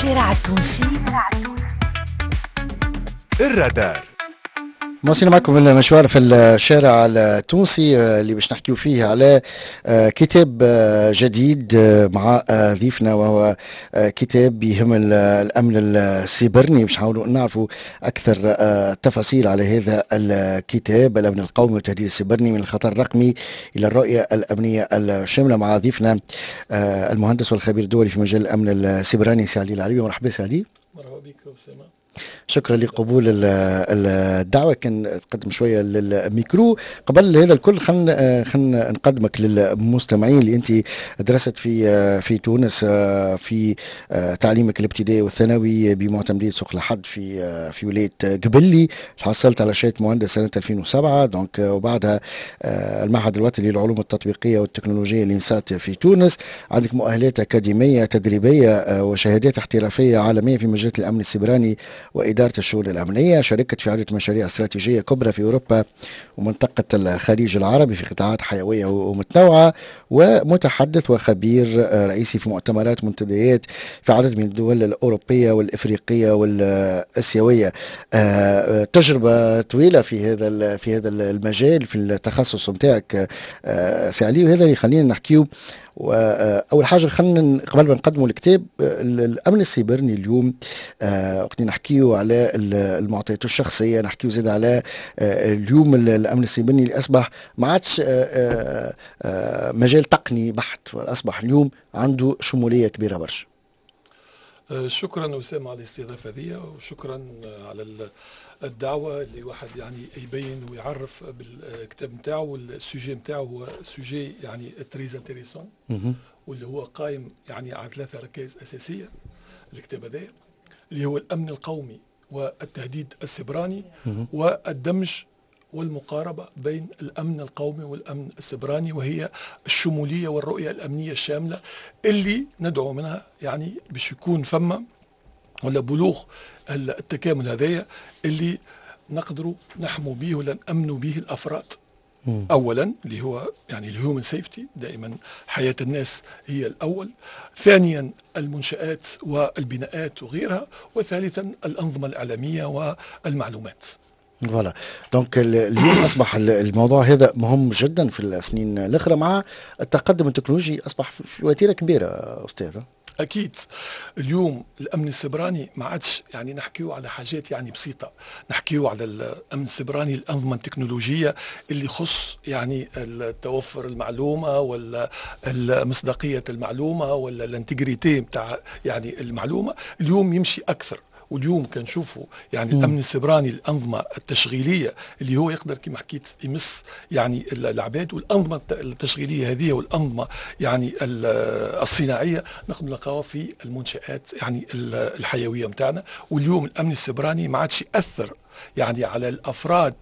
الشارع التونسي. الرادار. مواصلين معكم المشوار في الشارع التونسي اللي باش نحكيو فيه على كتاب جديد مع ضيفنا، وهو كتاب يهم الأمن السيبرني. باش نحاولوا نعرفوا أكثر تفاصيل على هذا الكتاب، الأمن القومي والتهديد السيبرني من الخطر الرقمي إلى الرؤية الأمنية الشاملة، مع ضيفنا المهندس والخبير الدولي في مجال الأمن السيبراني سي علي العربي. مرحبا سي علي. مرحبا بك أسامة. شكرا لقبول الدعوة. كان تقدم شوية للميكرو. قبل هذا الكل خلنا نقدمك للمستمعين اللي انت درست في تونس في تعليمك الابتدائي والثانوي بمعتمدية سوق لحد في ولاية قبلي. حصلت على شهادة مهندس سنة 2007 دونك، وبعدها المعهد الوطني للعلوم التطبيقية والتكنولوجيا الإنسات في تونس. عندك مؤهلات أكاديمية تدريبية وشهادات احترافية عالمية في مجال الأمن السيبراني وإدارة الشؤون الأمنية. شاركت في عدة مشاريع استراتيجية كبرى في أوروبا ومنطقة الخليج العربي في قطاعات حيوية ومتنوعة، ومتحدث وخبير رئيسي في مؤتمرات منتديات في عدد من الدول الأوروبية والإفريقية والآسيوية. تجربة طويلة في هذا المجال، في التخصص نتاعك سي علي، وهذا اللي خلينا نحكيه. وأول حاجة خلينا قبل ما نقدموا الكتاب الأمن السيبرني اليوم، وقت نحكيه على المعطيات الشخصية، نحكيه زاد على اليوم الأمن السيبرني اللي أصبح ما عادش مجال تقني بحت، أصبح اليوم عنده شمولية كبيرة برشا. شكرا أسامة على الاستضافة هذه، وشكرا على الدعوة اللي واحد يعني يبين ويعرف بالكتاب نتاعو. والسوجي نتاعو هو سوجي يعني تريز انتريسون، واللي هو قائم يعني على 3 ركائز أساسية. الكتاب هذا اللي هو الأمن القومي والتهديد السيبراني والدمج والمقاربة بين الأمن القومي والأمن السيبراني، وهي الشمولية والرؤية الأمنية الشاملة اللي ندعو منها يعني باش يكون فما ولا بلوغ التكامل هذايا اللي نقدروا نحموا به ولا نأمنوا به الأفراد. أولا اللي هو يعني الهيومن سيفتي، دائما حياة الناس هي الأول. ثانيا المنشآت والبناءات وغيرها. وثالثا الأنظمة الإعلامية والمعلومات. فوالا دونك اليوم اصبح الموضوع هذا مهم جدا في السنين الاخرى، مع التقدم التكنولوجي اصبح في وتيره كبيره استاذ. أكيد اليوم الأمن السيبراني ما عادش يعني نحكيه على حاجات يعني بسيطة، نحكيه على الأمن السيبراني الأنظمة التكنولوجية اللي يخص يعني توفر المعلومة ولا مصداقية المعلومة ولا الانتجريتي بتاع يعني المعلومة. اليوم يمشي أكثر، واليوم كنشوفوا يعني الامن السيبراني الانظمه التشغيليه اللي هو يقدر كما حكيت يمس يعني العباد. والانظمه التشغيليه هذه والانظمه يعني الصناعيه نقدر نلقاوها في المنشات يعني الحيويه نتاعنا. واليوم الامن السيبراني ما عادش ياثر يعني على الافراد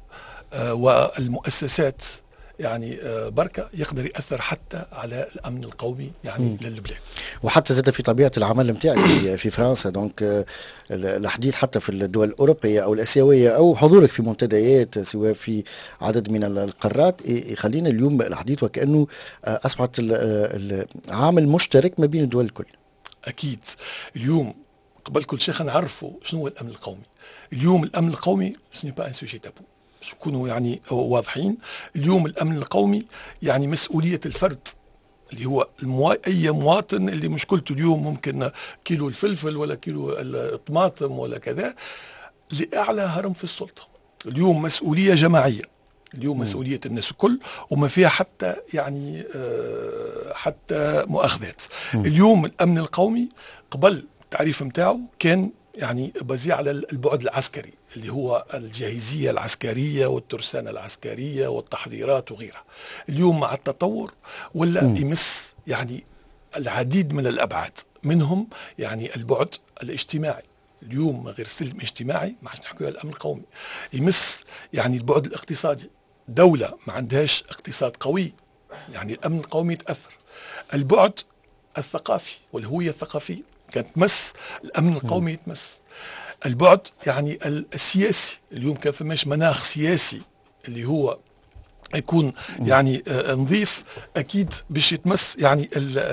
والمؤسسات يعني بركة، يقدر يأثر حتى على الأمن القومي يعني للبلاد. وحتى زاد في طبيعة العمل نتاعك في فرنسا، دونك الحديث حتى في الدول الأوروبية أو الآسيوية أو حضورك في منتديات سواء في عدد من القارات يخلينا اليوم الحديث وكأنه أصبحت عامل مشترك ما بين الدول الكل. أكيد اليوم قبل كل شيء نعرفوا شنو هو الأمن القومي. اليوم الأمن القومي سني با ان سوجي تابو، نكونوا يعني واضحين. اليوم الأمن القومي يعني مسؤولية الفرد اللي هو أي مواطن اللي مشكلته اليوم ممكن كيلو الفلفل ولا كيلو الطماطم ولا كذا لأعلى هرم في السلطة. اليوم مسؤولية جماعية، اليوم مسؤولية الناس الكل وما فيها حتى يعني حتى مؤاخذات. اليوم الأمن القومي قبل التعريف متاعه كان يعني بزي على البعد العسكري اللي هو الجاهزية العسكرية والترسانة العسكرية والتحضيرات وغيرها. اليوم مع التطور ولا يمس يعني العديد من الأبعاد، منهم يعني البعد الاجتماعي. اليوم غير سلم اجتماعي ما عادش نحكي على الأمن القومي، يمس يعني البعد الاقتصادي. دولة ما عندهاش اقتصاد قوي يعني الأمن القومي يتأثر. البعد الثقافي والهوية الثقافية كانت تمس الأمن القومي يتمس. البعد يعني السياسي، اليوم كان فماش مناخ سياسي اللي هو يكون يعني نظيف، اكيد باش يتمس يعني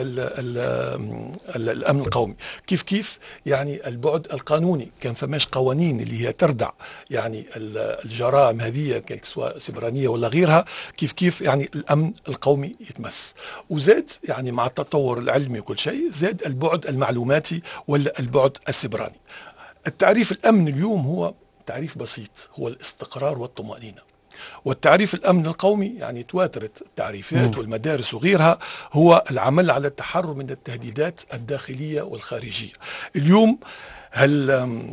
الامن القومي. كيف يعني البعد القانوني، كان فماش قوانين اللي هي تردع يعني الجرائم هذه سواء سبرانيه ولا غيرها، كيف يعني الامن القومي يتمس. وزاد يعني مع التطور العلمي وكل شيء زاد البعد المعلوماتي ولا البعد السبراني. التعريف الامن اليوم هو تعريف بسيط، هو الاستقرار والطمأنينة. والتعريف الأمن القومي يعني تواترت التعريفات والمدارس وغيرها، هو العمل على التحرر من التهديدات الداخلية والخارجية. اليوم هل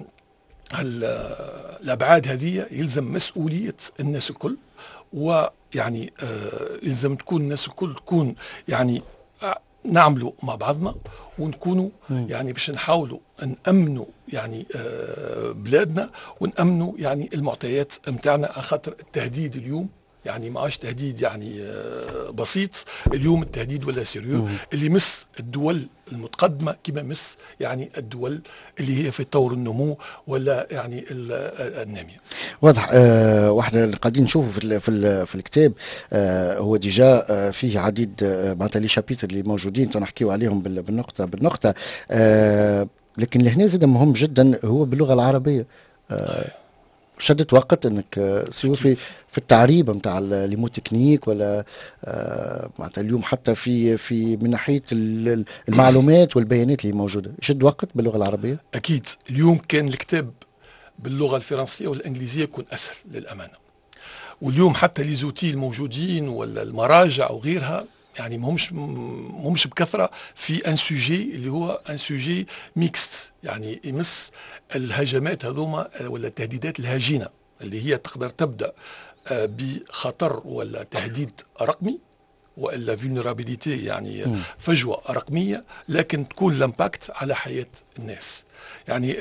الأبعاد هذه يلزم مسؤولية الناس الكل، ويعني يلزم تكون الناس الكل تكون يعني نعملوا مع بعضنا ونكونوا يعني باش نحاولوا نأمنوا يعني بلادنا ونأمنوا يعني المعطيات متاعنا، على خاطر التهديد اليوم يعني ما عادش تهديد يعني بسيط. اليوم التهديد ولا سيريو اللي يمس الدول المتقدمة كما يمس يعني الدول اللي هي في طور النمو ولا يعني النامية. واضح. واحنا اللي قاعدين نشوفه في الكتاب هو ديجا فيه عديد معناتها لي شابيتر اللي موجودين تنحكيو عليهم بالنقطة لكن لهنا زاد مهم جدا هو باللغة العربية. شدت وقت انك سواء في التعريب نتاع لي تكنيك ولا معناتها اليوم حتى في من ناحيه المعلومات والبيانات اللي موجوده، شد وقت باللغه العربيه؟ اكيد. اليوم كان الكتاب باللغه الفرنسيه والانجليزيه يكون اسهل للامانه، واليوم حتى لي زوتي الموجودين ولا المراجع وغيرها يعني مهمش بكثره في ان سوجي اللي هو ان سوجي ميكست، يعني يمس الهجمات هذوما ولا التهديدات الهجينه اللي هي تقدر تبدا بخطر ولا تهديد رقمي والا فولنرابيليتي يعني فجوه رقميه، لكن تكون لامباكت على حياه الناس. يعني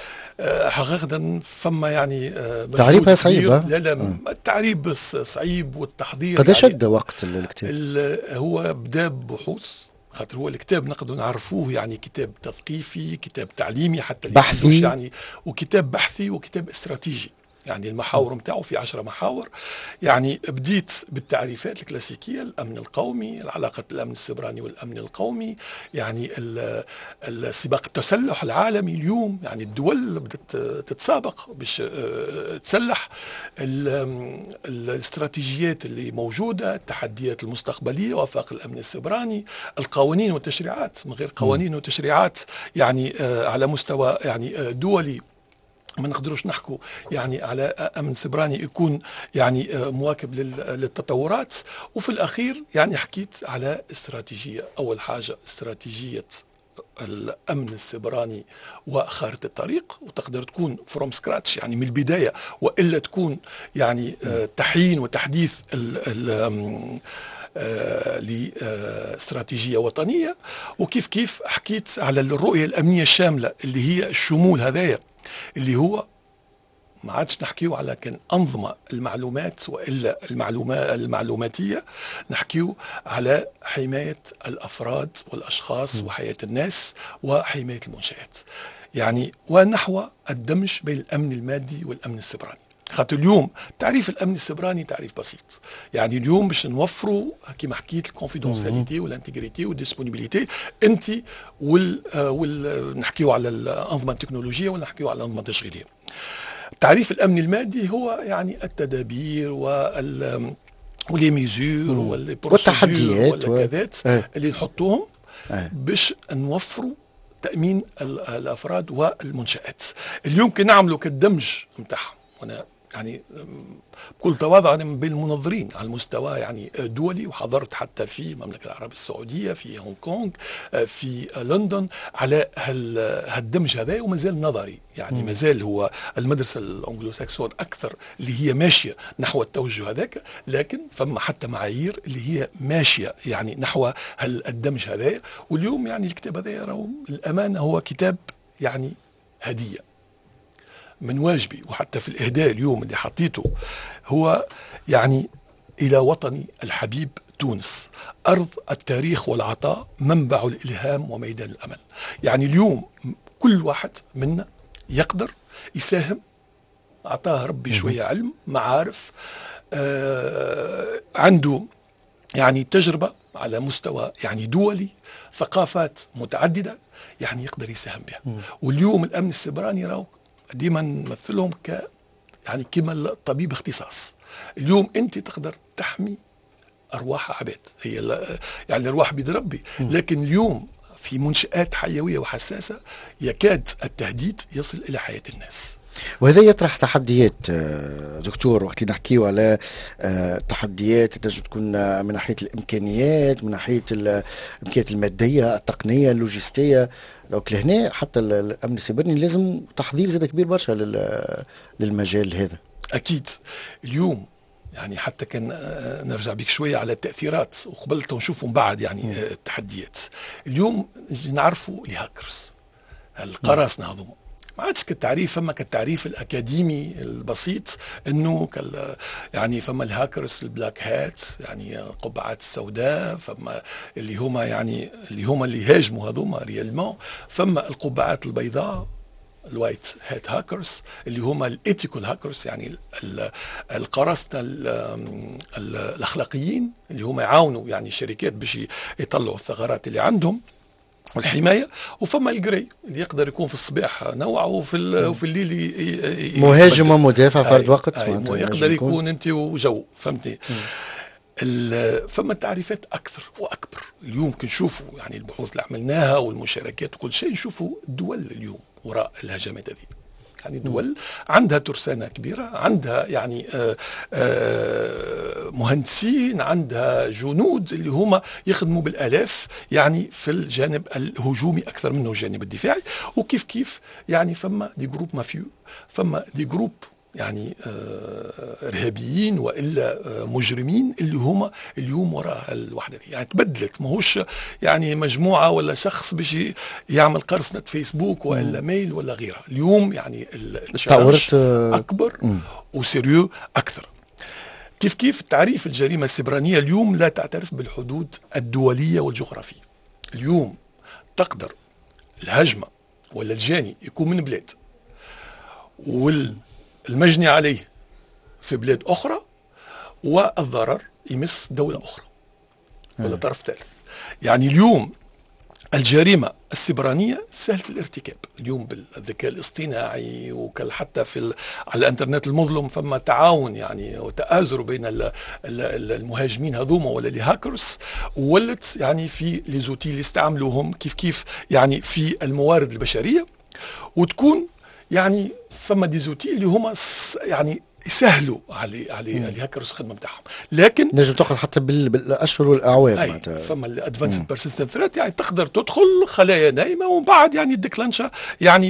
حقيقة فما يعني تعريبها صعيب. لا التعريب صعيب والتحضير. قد شد وقت الكتاب؟ هو بدا ببحوث، خاطر هو الكتاب نقدر نعرفوه يعني كتاب تثقيفي، كتاب تعليمي حتى بحثي يعني، وكتاب بحثي وكتاب استراتيجي. يعني المحاور متاعه في 10 محاور. يعني بديت بالتعريفات الكلاسيكية: الأمن القومي، العلاقة الأمن السيبراني والأمن القومي، يعني السباق التسلح العالمي اليوم، يعني الدول بدأت تتسابق باش تسلح، الاستراتيجيات اللي موجودة، التحديات المستقبلية، وفاق الأمن السيبراني، القوانين والتشريعات. من غير قوانين وتشريعات يعني على مستوى يعني دولي ما نقدروش نحكوا يعني على امن سيبراني يكون يعني مواكب للتطورات. وفي الاخير يعني حكيت على استراتيجيه، اول حاجه استراتيجيه الامن السيبراني وخارطه الطريق، وتقدر تكون فروم سكراتش يعني من البدايه، والا تكون يعني تحيين وتحديث لاستراتيجية وطنية. وكيف حكيت على الرؤية الأمنية الشاملة اللي هي الشمول هذايا، اللي هو ما عادش نحكيو على كان أنظمة المعلومات وإلا المعلوماتية، نحكيو على حماية الأفراد والأشخاص وحياة الناس وحماية المنشآت، يعني ونحو الدمج بين الأمن المادي والأمن السيبراني. خاطر اليوم تعريف الامن السيبراني تعريف بسيط، يعني اليوم باش نوفروا كما حكيت الكونفيدونسياليتي والانتيغريتي والديسبونيبيليتي انت نحكيو على الانظمه التكنولوجيه ولا نحكيو على الانظمه التشغيليه. التعريف الامني المادي هو يعني التدابير ولي ميزور والتحديات والكذات اللي نحطوهم باش نوفروا تامين الافراد والمنشات. اليوم كي نعملوا كالدمج نتاعهم، وانا يعني بكل تواضع انا من بين المنظرين على المستوى يعني دولي، وحضرت حتى في المملكه العربيه السعوديه، في هونغ كونغ، في لندن، على هالدمج هذا، ومازال نظري يعني مازال هو المدرسه الانجلو ساكسون اكثر اللي هي ماشيه نحو التوجه هذاك، لكن فما حتى معايير اللي هي ماشيه يعني نحو الدمج هذا. واليوم يعني الكتاب هذا راهو الامانه هو كتاب يعني هديه من واجبي، وحتى في الإهداء اليوم اللي حطيته هو يعني إلى وطني الحبيب تونس، أرض التاريخ والعطاء، منبع الإلهام وميدان الأمل. يعني اليوم كل واحد منا يقدر يساهم، أعطاه ربي شوية علم، معارف، عنده يعني تجربة على مستوى يعني دولي، ثقافات متعددة، يعني يقدر يساهم بها. واليوم الأمن السيبراني راهو ديما نمثلهم يعني كما الطبيب اختصاص. اليوم أنت تقدر تحمي أرواح عباد، هي يعني الأرواح بيد ربي، لكن اليوم في منشآت حيوية وحساسة يكاد التهديد يصل إلى حياة الناس. وهذا يطرح تحديات دكتور، وقت اللي نحكيو على تحديات تنجم تكون من ناحية الإمكانيات، من ناحية الإمكانيات المادية، التقنية، اللوجستية. دونك لهنا حتى الأمن السيبراني لازم تحضير زاد كبير برشا للمجال هذا. أكيد. اليوم يعني حتى كان نرجع بك شوية على التأثيرات وقبل نشوفوا من بعد يعني التحديات. اليوم نعرفوا الهاكرز، القراصنة هذوما ما عادش كالتعريف، فما كالتعريف الأكاديمي البسيط انه يعني فما الهاكرز البلاك هات، يعني القبعات السوداء، فما اللي هما يعني اللي هاجموا هذوما ريالمون، فما القبعات البيضاء الوايت هات هاكرز اللي هما الايثيكال هاكرز، يعني القراصنة الاخلاقيين اللي هما يعاونوا يعني الشركات باش يطلعوا الثغرات اللي عندهم والحمايه. وفما الجري اللي يقدر يكون في الصباح نوع وفي الليل مهاجم ومدافع فرد وقت، يقدر يكون انت وجو، فهمتني. فما تعريفات اكثر واكبر. اليوم كنشوفوا يعني البحوث اللي عملناها والمشاركات وكل شيء، نشوفوا الدول اليوم وراء الهجمات هذه. يعني دول عندها ترسانة كبيرة، عندها يعني مهندسين، عندها جنود اللي هما يخدموا بالآلاف يعني في الجانب الهجومي أكثر منه الجانب الدفاعي. وكيف كيف يعني فما دي جروب مافيو، فما دي جروب يعني إرهابيين وإلا مجرمين اللي هما اليوم وراء الوحدة دي. يعني تبدلت، ماهوش يعني مجموعة ولا شخص باش يعمل قرصنة فيسبوك وإلا ميل ولا غيرها. اليوم يعني التشارج أكبر وسيريو أكثر. كيف كيف تعريف الجريمة السيبرانية اليوم لا تعترف بالحدود الدولية والجغرافية. اليوم تقدر الهجمة ولا الجاني يكون من بلاد والمجني عليه في بلاد أخرى، والضرر يمس دولة أخرى ولا طرف ثالث. يعني اليوم الجريمة السيبرانية سهلة الارتكاب اليوم بالذكاء الاصطناعي، حتى على الانترنت المظلم فما تعاون يعني وتآزر بين المهاجمين هذوما ولا الهاكرز، ولت يعني في ليزوتي اللي استعملوهم كيف كيف يعني في الموارد البشرية، وتكون يعني فما ديزوتي اللي هما يعني يسهلوا على الهاكرز الخدمه بتاعهم. لكن نجم تاخذ حتى بالاشهر والاعوام. فما الادفانسد بيرسيستنت ثريت، يعني تقدر تدخل خلايا نايمه ومن بعد يعني الديكلانشا يعني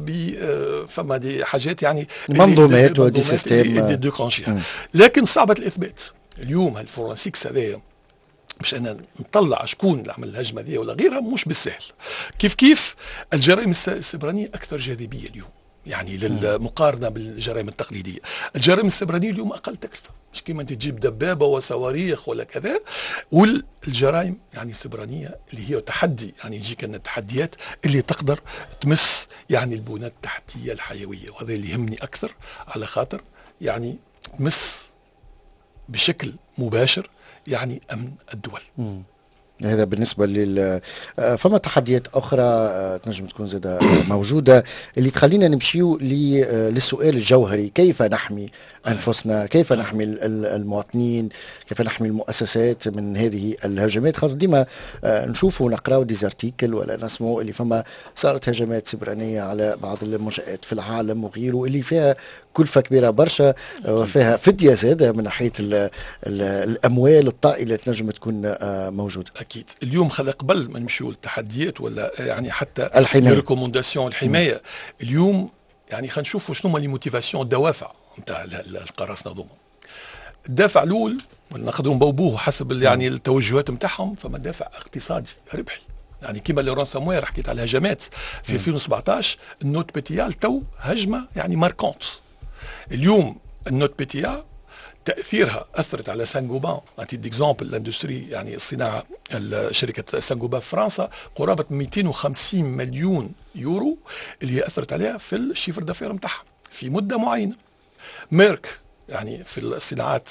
فما دي حاجات يعني منظومات ودي سيستم لكن صعبه الاثبات. اليوم هالفورنسيكس هذايا مش انا نطلع شكون اللي عمل الهجمه دي ولا غيرها مش بالسهل. كيف كيف الجرائم السيبرانيه اكثر جاذبيه اليوم يعني للمقارنة بالجرائم التقليدية. الجرائم السيبرانية اليوم أقل تكلفة، مش كيما أنت تجيب دبابة وصواريخ ولا كذا. والجرائم يعني السيبرانية اللي هي تحدي، يعني يجيك أن التحديات اللي تقدر تمس يعني البنى التحتية الحيوية، وهذا اللي يهمني أكثر على خاطر يعني تمس بشكل مباشر يعني أمن الدول. هذا بالنسبة فما تحديات أخرى تنجم تكون زادة موجودة اللي تخلينا نمشيو للسؤال الجوهري: كيف نحمي أنفسنا؟ كيف نحمي المواطنين؟ كيف نحمي المؤسسات من هذه الهجمات؟ خاطر ديما نشوفوا ونقراو ديزارتيكل ولا نسمعوا اللي فما صارت هجمات سيبرانية على بعض المنشآت في العالم وغيره، اللي فيها كلفة كبيرة برشا وفيها فدية زادة من ناحية الأموال الطائلة تنجم تكون موجودة. أكيد. اليوم قبل ما نمشيو للتحديات ولا يعني حتى الحماية، الحماية اليوم يعني خلينا نشوفوا شنو هما لي موتيفاسيون، الدوافع نتاع القراصنة هذوما. الدافع الأول نقدروا نبوبوه حسب يعني التوجهات نتاعهم، فما دافع اقتصادي ربحي. يعني كيما لوران ساموير حكيت على الهجمات في 2017، النوت بي تو هجمة يعني ماركونت. اليوم النوت بي تأثيرها أثرت على سانغوبان. أعطيك ديكزامبل الاندستري يعني الصناعة، شركة سانغوبان في فرنسا قرابة 250 مليون يورو اللي هي أثرت عليها في الشيفر دافير متاعها في مدة معينة. ميرك يعني في الصناعات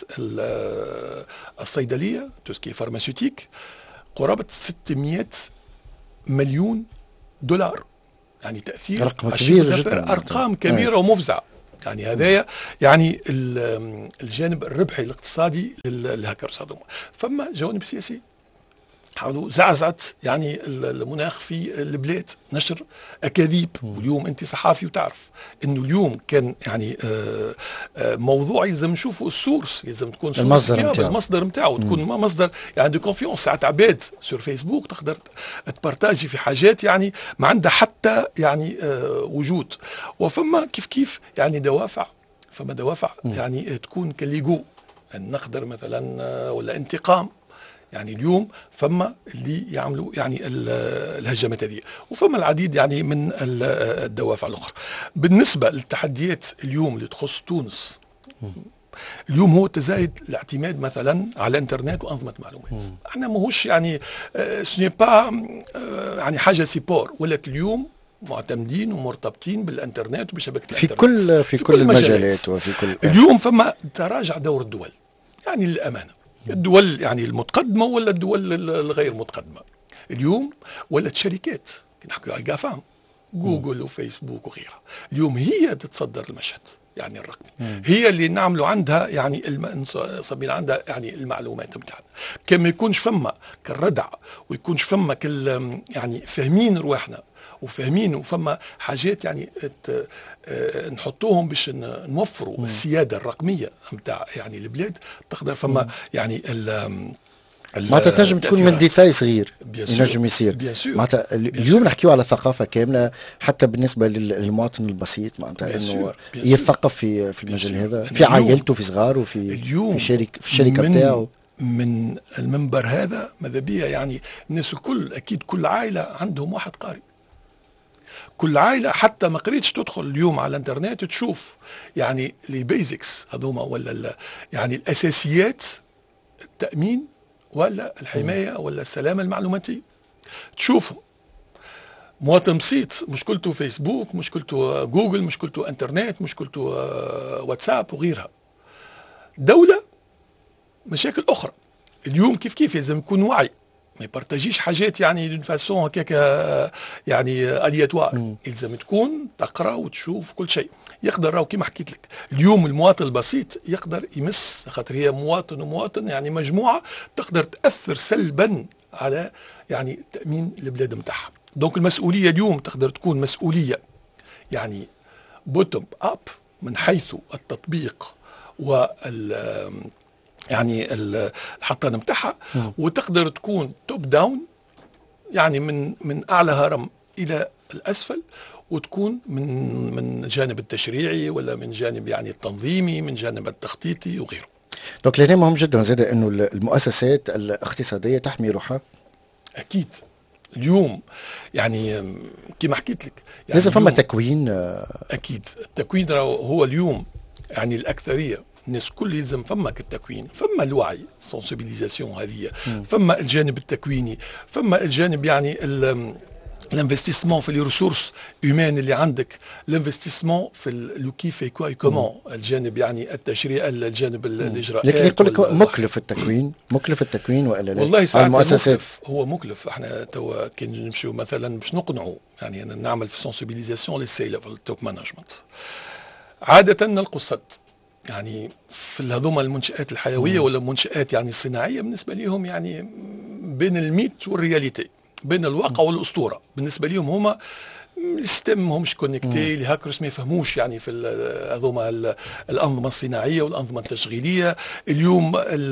الصيدليه توسكي فارماسيوتيك قرابه 600 مليون دولار. يعني تاثير رقم على كبير الشركة جدا. ارقام كبيره ومفزعه. يعني هذايا يعني الجانب الربحي الاقتصادي للهاكرز هذوما. فما جوانب سياسيه حاولوا زعزعت يعني المناخ في البلاد، نشر اكاذيب. واليوم انت صحافي وتعرف انه اليوم كان يعني موضوع يلزم نشوفوا السورس، يلزم تكون المصدر نتاعو تكون مصدر يعني دو كونفيونس. ساعات عباد سور فيسبوك تقدر تبارتاجي في حاجات يعني ما عندها حتى يعني وجود. وفما كيف يعني دوافع، فما دوافع يعني تكون كليجو، يعني نقدر مثلا ولا انتقام. يعني اليوم فما اللي يعملوا يعني الهجمات هذه، وفما العديد يعني من الدوافع الأخرى. بالنسبة للتحديات اليوم اللي تخص تونس، اليوم هو تزايد الاعتماد مثلا على الانترنت وانظمه معلومات. احنا ماهوش يعني سني با يعني حاجه سيبور، ولكن اليوم معتمدين ومرتبطين بالانترنت وبشبكه الانترنت في كل المجالات وفي كل اليوم فما تراجع دور الدول يعني للامانه. الدول يعني المتقدمه ولا الدول الغير متقدمه اليوم، ولا الشركات نحكي على الجافام جوجل وفيسبوك وغيرها، اليوم هي تتصدر المشهد يعني الرقمي. هي اللي نعملوا عندها يعني صابين عندها يعني المعلومات نتاعنا. كان ما يكونش فما كالردع ويكونش فما كل يعني فاهمين رواحنا وفاهمين وفما حاجات يعني نحطوهم باش نوفروا السياده الرقميه نتاع يعني البلاد. تقدر فما يعني معناتها تنجم تكون من ديتاي صغير ينجم يصير. معناتها اليوم نحكيو على ثقافه كامله حتى بالنسبه للمواطن البسيط، معناتها انه يثقف في المجال هذا في عائلته في صغاره في الشركه بتاعه. من المنبر هذا ماذا بيا يعني الناس الكل اكيد كل عائله عندهم واحد قارئ، كل عائله حتى ما قريتش تدخل اليوم على الانترنت تشوف يعني لي بيزكس هذوما ولا يعني الاساسيات، التامين ولا الحمايه ولا السلامه المعلوماتيه. تشوفوا مواطن بسيط مشكلته فيسبوك، مشكلته جوجل، مشكلته انترنت، مشكلته واتساب وغيرها. دوله مشاكل اخرى. اليوم كيف لازم يكون وعي، ما يبارتاجيش حاجات يعني دون فاسون هكاك يعني الياتوار. لازم تكون تقرا وتشوف كل شيء. يقدر راهو كيما حكيت لك اليوم المواطن البسيط يقدر يمس، خاطر هي مواطن ومواطن يعني مجموعه تقدر تاثر سلبا على يعني تامين البلاد نتاعها. دونك المسؤوليه اليوم تقدر تكون مسؤوليه يعني بوتوم اب من حيث التطبيق وال يعني الحطان نتاعها، وتقدر تكون توب داون يعني من اعلى هرم الى الاسفل، وتكون من جانب التشريعي ولا من جانب يعني التنظيمي، من جانب التخطيطي وغيره. دونك لهنا مهم جدا زاد انه المؤسسات الاقتصاديه تحمي روحها. اكيد اليوم يعني كما حكيت لك يعني لازم فما تكوين. اكيد التكوين هو اليوم يعني الاكثريه الناس كل يلزم فما كالتكوين، فما الوعي سونسيبيليزاسيون هذه، فما الجانب التكويني، فما الجانب يعني الانفستيسمون في لي ريسورس هيومان اللي عندك، الانفستيسمون في لو كيف اي كوا كومون، الجانب يعني التشريع، الجانب الاجراءات. لكن يقول لك مكلف التكوين والا لا؟ والله ساعات المؤسسات هو مكلف. احنا توا كي نمشيو مثلا باش نقنعوا يعني أنا نعمل في سونسيبيليزاسيون للسي ليفل التوب مانجمنت، عاده نلقوا الصد يعني في هذوما المنشآت الحيويه ولا المنشآت يعني الصناعيه بالنسبه لهم يعني بين الميت والرياليتي، بين الواقع والاسطوره. بالنسبه لهم هما السيستم همش كونكتي، الهاكرز ما يفهموش يعني في هذوما الانظمه الصناعيه والانظمه التشغيليه. اليوم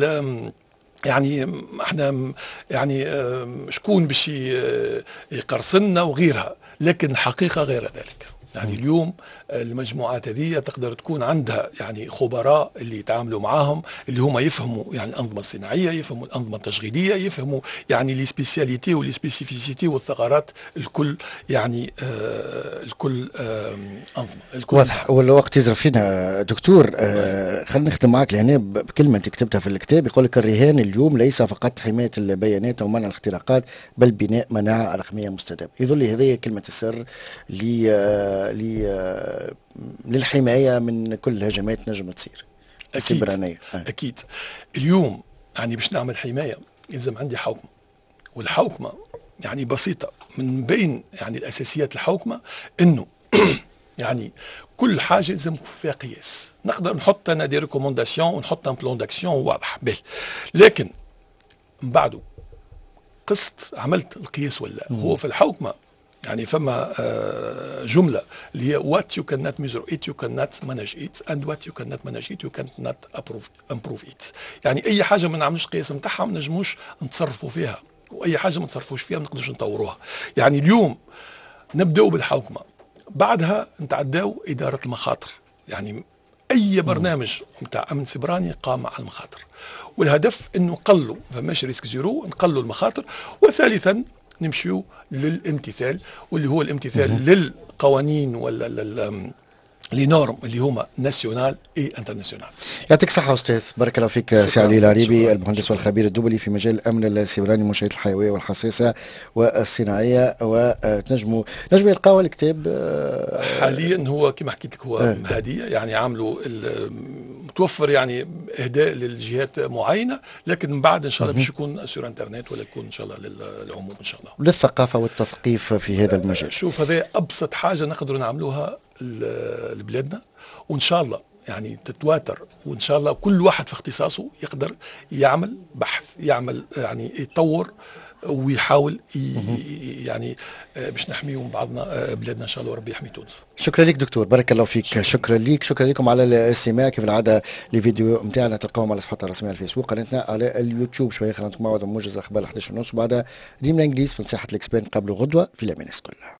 يعني احنا يعني شكون باش يقرصنا وغيرها، لكن الحقيقه غير ذلك. يعني اليوم المجموعات هذه تقدر تكون عندها يعني خبراء اللي يتعاملوا معاهم، اللي هم يفهموا يعني الأنظمة الصناعية، يفهموا الأنظمة التشغيلية، يفهموا يعني لي سبيسياليتي واللي سبيسيفيسيتي والثغرات الكل يعني الكل أنظمة الكل. واضح والوقت يزرف فينا دكتور. خلينا نختم معك لهنا بكلمة انت كتبتها في الكتاب، يقول لك الرهان اليوم ليس فقط حماية البيانات ومنع الاختراقات بل بناء مناعة رقمية مستدامة. يظل هذه كلمة السر للحماية من كل الهجمات نجم تصير. السيبرانيه. اكيد. اليوم يعني باش نعمل حمايه يلزم عندي حوكمه، والحوكمه يعني بسيطه. من بين يعني الاساسيات الحوكمه انه يعني كل حاجه يلزم فيها قياس. نقدر نحط انا دي ريكومونداسيون ونحط ان بلان داكسيون واضح به، لكن من بعده قست عملت القياس ولا هو في الحوكمه. يعني فما جمله اللي هي what you cannot measure it you cannot manage it and what you cannot manage it you cannot improve it. يعني اي حاجه ما نعملوش قياس نتاعها ما نجموش نتصرفوا فيها، واي حاجه ما نتصرفوش فيها ما نقدروش نطوروها. يعني اليوم نبداو بالحوكمه، بعدها نتعداو اداره المخاطر. يعني اي برنامج نتاع امن سيبراني قام على المخاطر، والهدف انه نقلوا فماش ريسك زيرو، نقلوا المخاطر. وثالثا نمشيو للامتثال، واللي هو الامتثال للقوانين ولا لي نورم اللي هما ناسيونال اي انترناسيونال. يعطيك الصحة أستاذ، بارك الله فيك. سي علي العريبي، المهندس والخبير الدولي في مجال الأمن السيبراني، المنشآت الحيوية والحساسة والصناعية. ونجموا يلقاو الكتاب حاليا. هو كما حكيت لك هو هدية، يعني عاملوا متوفر يعني إهداء للجهات معينة، لكن من بعد إن شاء الله باش يكون سور انترنت ولا يكون إن شاء الله للعموم إن شاء الله. للثقافة والتثقيف في هذا المجال. شوف هذا أبسط حاجة نقدروا نعملوها لبلادنا، وإن شاء الله يعني تتواتر، وإن شاء الله كل واحد في اختصاصه يقدر يعمل بحث، يعمل يعني يطور ويحاول يعني باش نحميو من بعضنا بلادنا ان شاء الله، وربي يحمي تونس. شكرا لك دكتور، بارك الله فيك. شكرا لك، شكرا لكم على الاستماع. كيف العاده الفيديو نتاعنا تلقاوهم على صفحتنا الرسميه على الفيسبوك، قناتنا على اليوتيوب. شويه خلينا نتكلموا موعد موجز اخبار 11:30 وبعدها ديما الانجليز في مساحه الاكسبان. قبل غدوه في الامانه كلها.